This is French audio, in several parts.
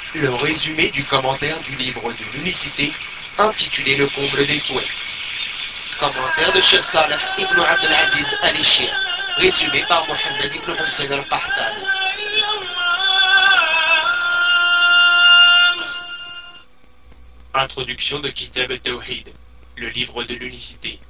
Le résumé du commentaire du livre de l'unicité intitulé Le comble des souhaits. Commentaire de Cheikh Saleh ibn Abdelaziz al-Ishir, résumé par Mohamed ibn Hussein al-Qahtani. Introduction de Kitab al-Tawhid, le livre de l'unicité.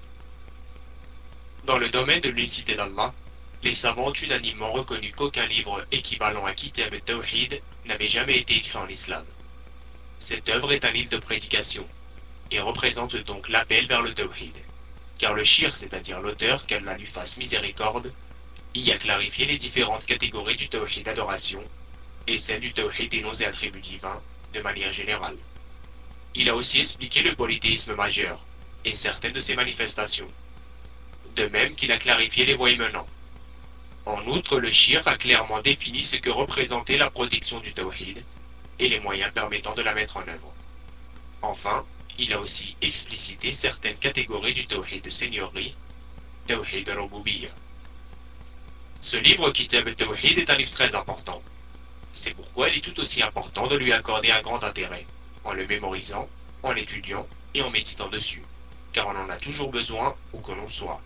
Dans le domaine de l'unicité d'Allah, les savants ont unanimement reconnu qu'aucun livre équivalent à Kitab al-Tawhid n'avait jamais été écrit en islam. Cette œuvre est un livre de prédication, et représente donc l'appel vers le Tawhid, car le shir, c'est-à-dire l'auteur, qu'Allah lui fasse miséricorde, y a clarifié les différentes catégories du Tawhid d'adoration, et celles du Tawhid des noms et attributs divins, de manière générale. Il a aussi expliqué le polythéisme majeur, et certaines de ses manifestations, de même qu'il a clarifié les voies menant. En outre, le shir a clairement défini ce que représentait la protection du Tawhid, et les moyens permettant de la mettre en œuvre. Enfin, il a aussi explicité certaines catégories du Tawhid de seigneurie, Tawhid al-Rububiyya. Ce livre Kitab al-Tawhid est un livre très important. C'est pourquoi il est tout aussi important de lui accorder un grand intérêt, en le mémorisant, en l'étudiant et en méditant dessus, car on en a toujours besoin où que l'on soit.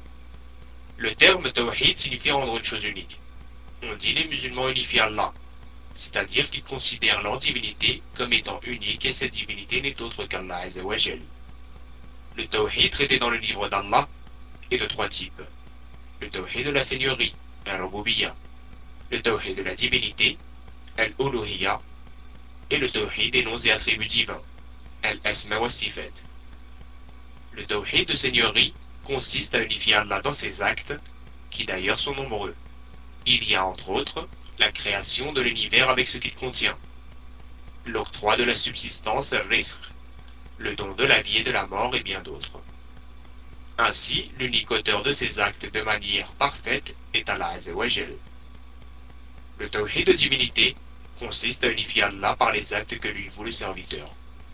Le terme Tawhid signifie rendre une chose unique. On dit les musulmans unifient Allah, c'est-à-dire qu'ils considèrent leur divinité comme étant unique et cette divinité n'est autre qu'Allah Azzawajal. Le Tawhid traité dans le livre d'Allah est de trois types. Le Tawhid de la seigneurie, Al-Rububiyya, le Tawhid de la divinité, Al-Uluhiyya, et le Tawhid des noms et attributs divins, Al-Asma wa Sifat. Le Tawhid de seigneurie consiste à unifier Allah dans ses actes, qui d'ailleurs sont nombreux. Il y a entre autres la création de l'univers avec ce qu'il contient, l'octroi de la subsistance, Rizq, le don de la vie et de la mort et bien d'autres. Ainsi, l'unique auteur de ces actes de manière parfaite est Allah Azzawajal. Le tawhid de divinité consiste à unifier Allah par les actes que lui voue le serviteur.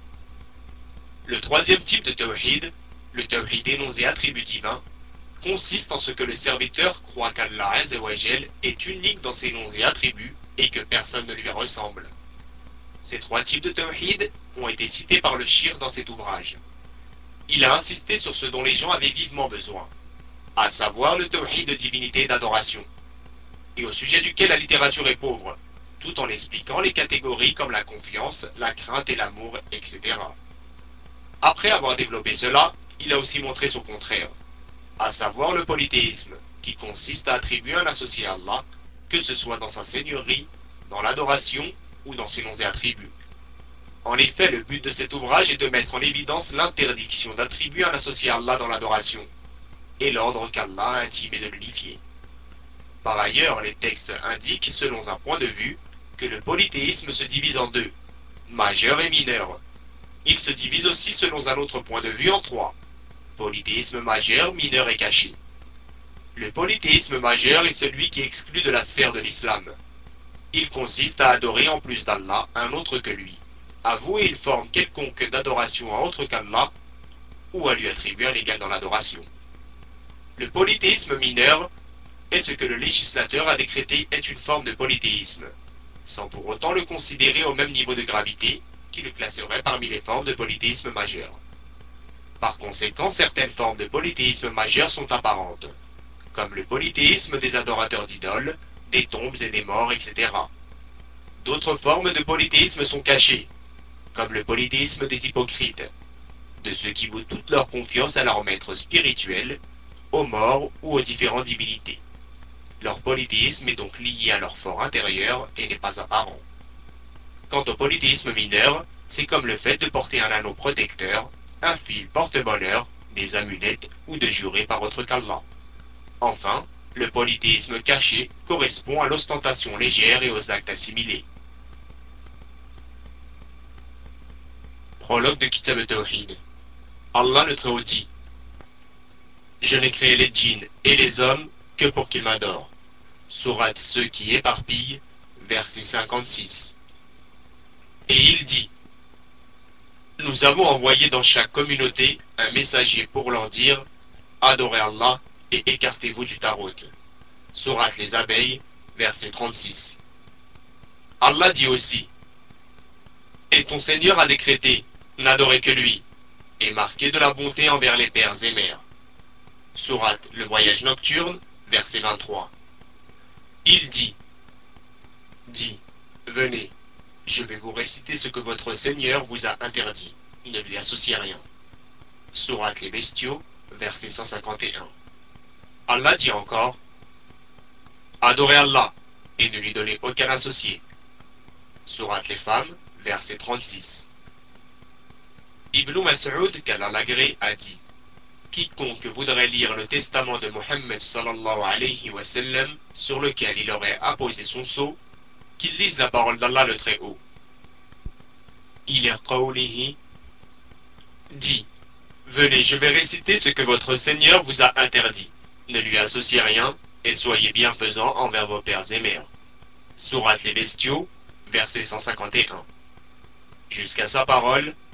Le troisième type de tawhid, le tawhid des noms et attributs divins, consiste en ce que le serviteur croit qu'Allah Azzawajal est unique dans ses noms et attributs et que personne ne lui ressemble. Ces trois types de tawhid ont été cités par le shir dans cet ouvrage. Il a insisté sur ce dont les gens avaient vivement besoin, à savoir le tawhid de divinité et d'adoration, et au sujet duquel la littérature est pauvre, tout en expliquant les catégories comme la confiance, la crainte et l'amour, etc. Après avoir développé cela, il a aussi montré son contraire, à savoir le polythéisme, qui consiste à attribuer un associé à Allah, que ce soit dans sa seigneurie, dans l'adoration ou dans ses noms et attributs. En effet, le but de cet ouvrage est de mettre en évidence l'interdiction d'attribuer un associé à Allah dans l'adoration, et l'ordre qu'Allah a intimé de l'unifier. Par ailleurs, les textes indiquent, selon un point de vue, que le polythéisme se divise en deux, majeur et mineur. Il se divise aussi, selon un autre point de vue, en trois, polythéisme majeur, mineur et caché. Le polythéisme majeur est celui qui exclut de la sphère de l'islam. Il consiste à adorer en plus d'Allah un autre que lui, à vouer une forme quelconque d'adoration à autre qu'Allah, ou à lui attribuer un égal dans l'adoration. Le polythéisme mineur est ce que le législateur a décrété est une forme de polythéisme, sans pour autant le considérer au même niveau de gravité qui le classerait parmi les formes de polythéisme majeur. Par conséquent, certaines formes de polythéisme majeur sont apparentes, comme le polythéisme des adorateurs d'idoles, des tombes et des morts, etc. D'autres formes de polythéisme sont cachées, comme le polythéisme des hypocrites, de ceux qui vouent toute leur confiance à leur maître spirituel, aux morts ou aux différentes divinités. Leur polythéisme est donc lié à leur fort intérieur et n'est pas apparent. Quant au polythéisme mineur, c'est comme le fait de porter un anneau protecteur, un fil porte-bonheur, des amulettes ou de jurer par autre qu'Allah. Enfin, le polythéisme caché correspond à l'ostentation légère et aux actes assimilés. Prologue de Kitab al-Tawhid. Allah le Très-Haut dit: Je n'ai créé les djinns et les hommes que pour qu'ils m'adorent. Sourate Ceux qui éparpillent, verset 56. Et il dit: Nous avons envoyé dans chaque communauté un messager pour leur dire: Adorez Allah et écartez-vous du Tarot. Sourate les abeilles, verset 36. Allah dit aussi: et ton Seigneur a décrété, n'adorez que lui, et marqué de la bonté envers les pères et mères. Sourate Le Voyage Nocturne, verset 23. Il dit, venez, je vais vous réciter ce que votre Seigneur vous a interdit, ne lui associez rien. Sourate Les Bestiaux, verset 151. Allah dit encore, adorez Allah, et ne lui donnez aucun associé. Sourate les Femmes, verset 36. Ibn Mas'ud, qu'Allah l'agrée, a dit, quiconque voudrait lire le testament de Mohammed sallallahu alayhi wa sallam, sur lequel il aurait apposé son sceau, qu'il lise la parole d'Allah le Très-Haut. Il est qawlihi, dit, venez, je vais réciter ce que votre Seigneur vous a interdit. Ne lui associez rien, et soyez bienfaisants envers vos pères et mères. Sourate les Bestiaux, verset 151. Jusqu'à sa parole,